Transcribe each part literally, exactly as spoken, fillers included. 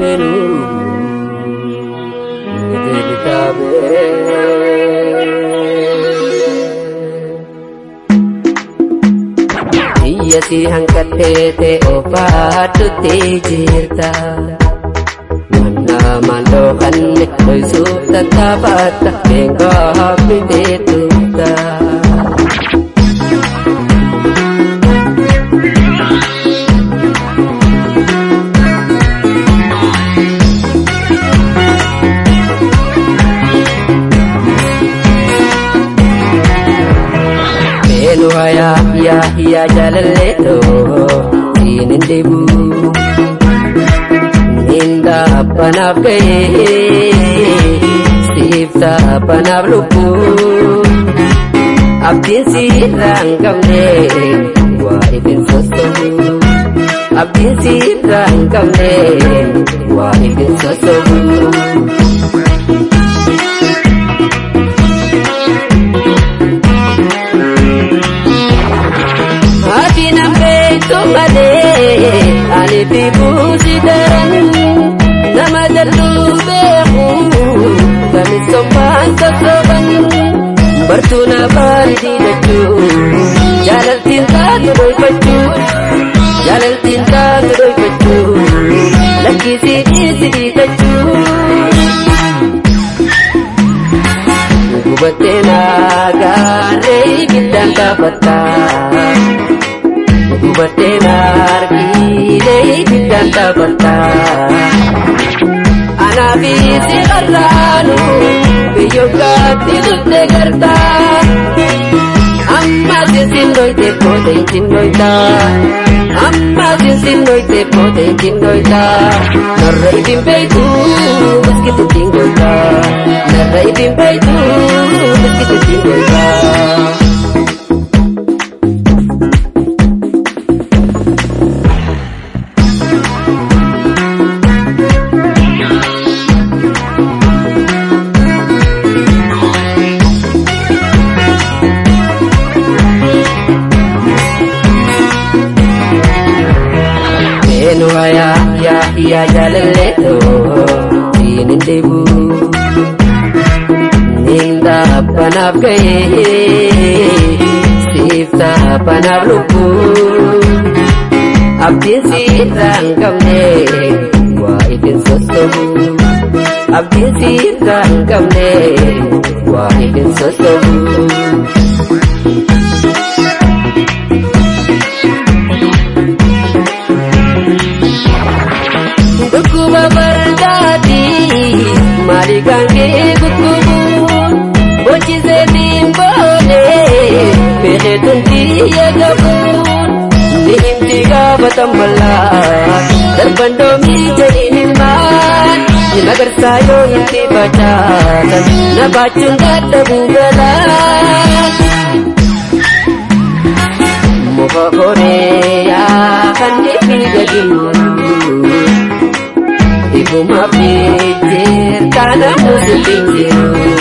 menu Nidibitabe Iyasi hangkatete opatu tijirta Mana mandokan Doi sukta tabata Bengka hapite tukta Haya ya ya jalaleto inin debu ninda panab gaye sifta panab lupu abdin si rangam ne wa ibn soso abdin si rangam ne wa ibn soso Ani bibu sidaran nama jalu behu kami sopan sopan bertuna bandi deju jalan cinta terus baju jalan cinta terus baju lagi sini sini deju gubatena gare bidang kabatah Batenar kidei bidanta bata Anabi sigarranu Biyoga tidutte garta Amma sinsindoite pote incindoita Amma sinsindoite pote incindoita Narrai bimbeitu meskitu tinggoita Narrai bimbeitu meskitu tinggoita Haya ya ya jalaleto inin debu ninda panab gaye sifta panab lupu abdin si rangam ne wa ibn soso abdin si rangam ne wa ibn soso Kuba berdadi mari gange gukubun boci zedim bole pede tunti ya gabun nim tiga batambala terbandomi jadi niman nagar sayo inti baca na bacun gada bugala moga korea kan dipijadimu Ibu mapijir karena musuh pinggir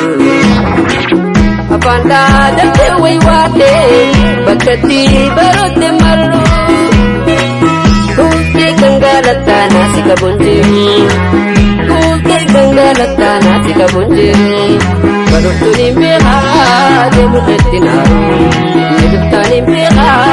Apanda dati wate Bakati barut de malu Kulte ganggalata nasi kabunjiru Kulte ganggalata nasi kabunjiru Barut tu nimbeha Demu ketinaru Hidup ta nimbeha